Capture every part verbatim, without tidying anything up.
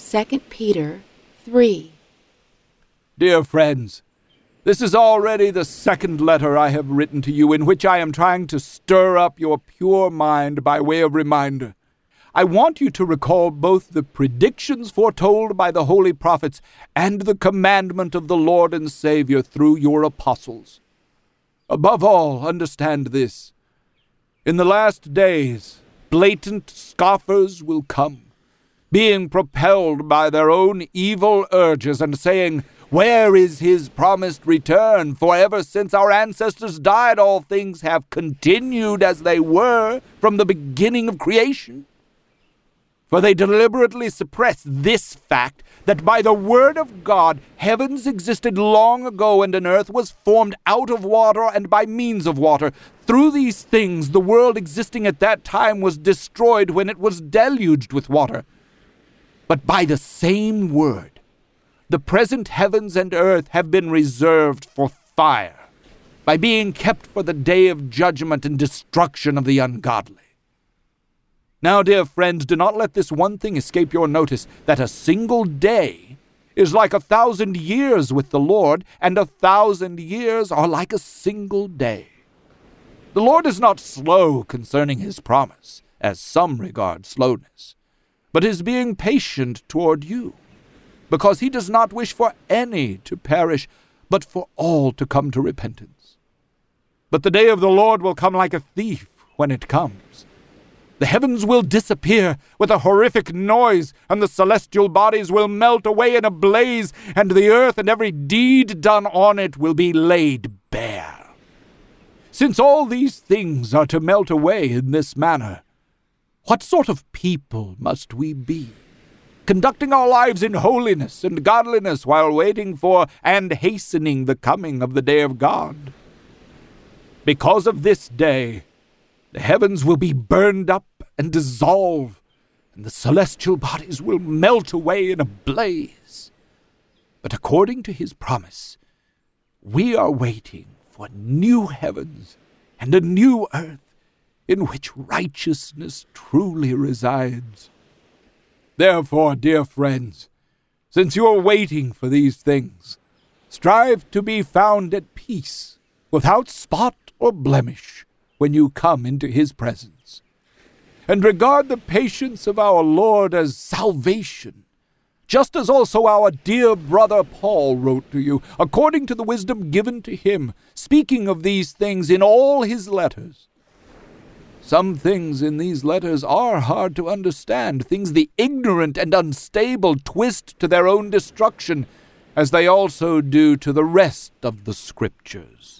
Second Peter three. Dear friends, this is already the second letter I have written to you in which I am trying to stir up your pure mind by way of reminder. I want you to recall both the predictions foretold by the holy prophets and the commandment of the Lord and Savior through your apostles. Above all, understand this. In the last days, blatant scoffers will come, being propelled by their own evil urges and saying, "Where is his promised return? For ever since our ancestors died, all things have continued as they were from the beginning of creation." For they deliberately suppress this fact that by the word of God, heavens existed long ago and an earth was formed out of water and by means of water. Through these things, the world existing at that time was destroyed when it was deluged with water. But by the same word, the present heavens and earth have been reserved for fire, by being kept for the day of judgment and destruction of the ungodly. Now, dear friends, do not let this one thing escape your notice, that a single day is like a thousand years with the Lord, and a thousand years are like a single day. The Lord is not slow concerning his promise, as some regard slowness, but is being patient toward you, because he does not wish for any to perish, but for all to come to repentance. But the day of the Lord will come like a thief when it comes. The heavens will disappear with a horrific noise, and the celestial bodies will melt away in a blaze, and the earth and every deed done on it will be laid bare. Since all these things are to melt away in this manner, what sort of people must we be, conducting our lives in holiness and godliness while waiting for and hastening the coming of the day of God? Because of this day, the heavens will be burned up and dissolve, and the celestial bodies will melt away in a blaze. But according to his promise, we are waiting for new heavens and a new earth in which righteousness truly resides. Therefore, dear friends, since you are waiting for these things, strive to be found at peace, without spot or blemish, when you come into his presence. And regard the patience of our Lord as salvation, just as also our dear brother Paul wrote to you, according to the wisdom given to him, speaking of these things in all his letters. Some things in these letters are hard to understand, things the ignorant and unstable twist to their own destruction, as they also do to the rest of the Scriptures.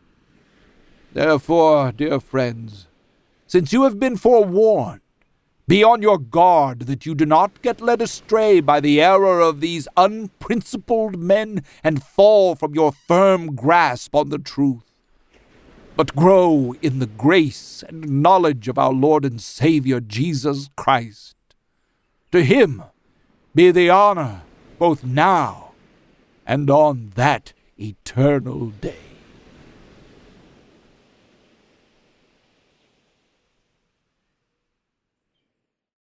Therefore, dear friends, since you have been forewarned, be on your guard that you do not get led astray by the error of these unprincipled men and fall from your firm grasp on the truth, but grow in the grace and knowledge of our Lord and Savior Jesus Christ. To him be the honor both now and on that eternal day.